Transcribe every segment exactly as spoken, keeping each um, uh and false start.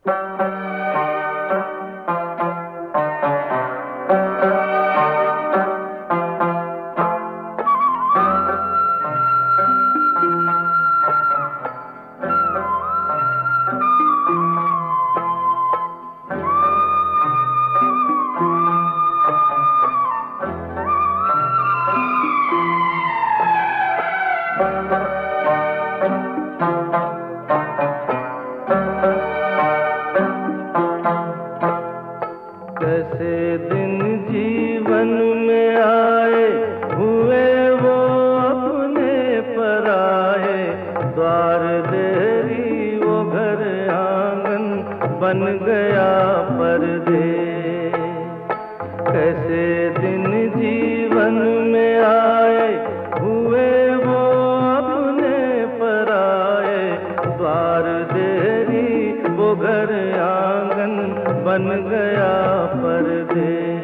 कैसे दिन जीवन में आए, हुए वो अपने पराए। द्वार देरी वो घर आंगन बन गया परदेस। कैसे दिन जीवन में आए, हुए वो अपने पराए। द्वार देरी वो घर आंगन बन गया परदेस।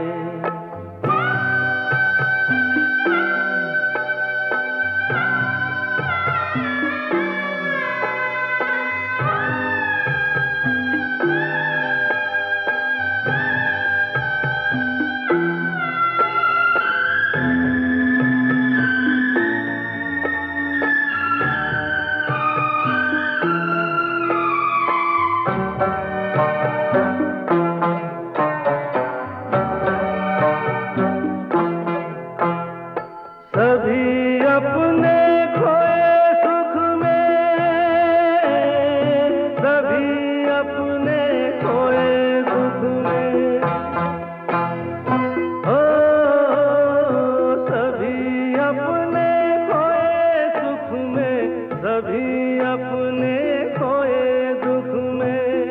सभी अपने खोए सुख में, सभी अपने खोए दुख में। ओ सभी अपने खोए सुख में, सभी अपने खोए दुख में।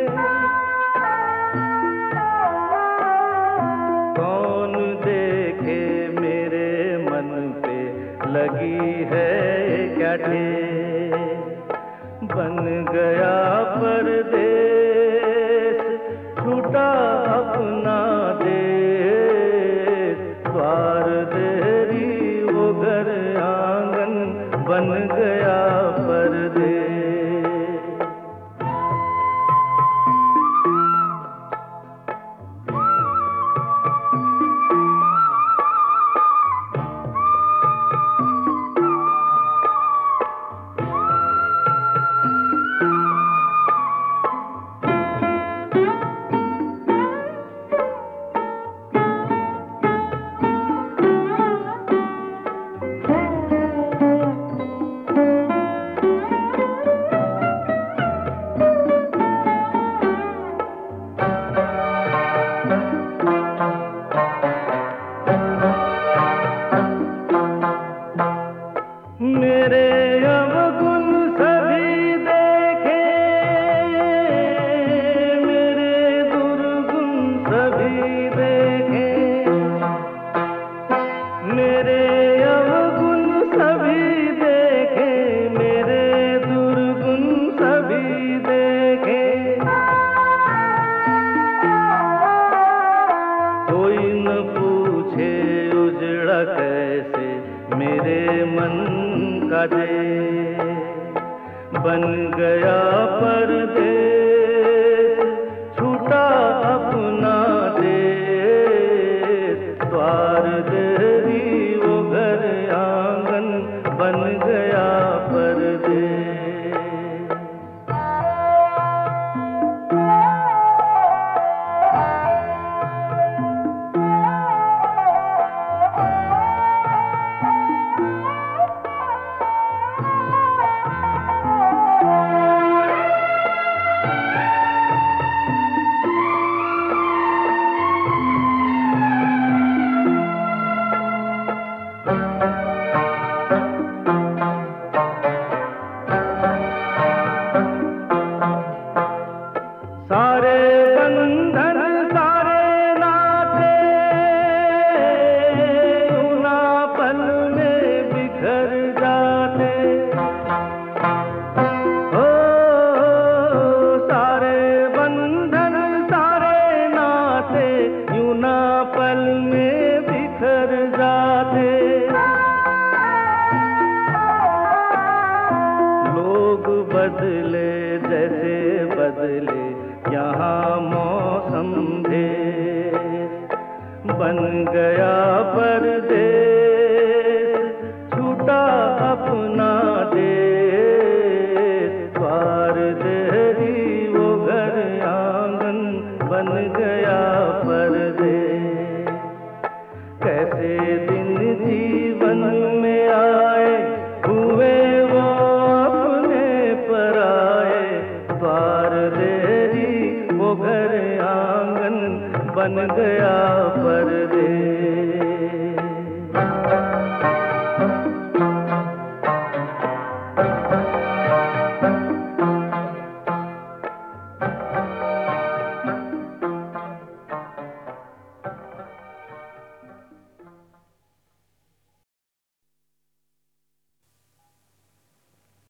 कौन देखे मेरे मन पे लगी है क्या ठेस। बन गया परदेस, छूटा अपना देश। द्वार देरी वो घर आंगन बन गया परदेस। मेरे अवगुण सभी देखे, मेरे दुर्गुण सभी देखे। मेरे अवगुण सभी देखे, मेरे दुर्गुण सभी देखे। कोई न पूछे उजड़ा कैसे मेरे मन का देश। बन गया परदेस, छूटा अपना देश। द्वार देरी वो घर आंगन बन गया परदेस। सारे बंधन सारे नाते ना पल में बिखर जाते। ओ सारे बंधन सारे नाते यूं ना पल में बिखर जाते। लोग बदले जैसे बदले यहाँ मौसम देश बन गया परदेश, छूटा अपना देश, द्वार देरी वो घर आंगन बन गया परदेश। कैसे दिन जीवन में आए, हुए वो अपने पराए, द्वार देरी वो घर आंगन बन गया परदेश।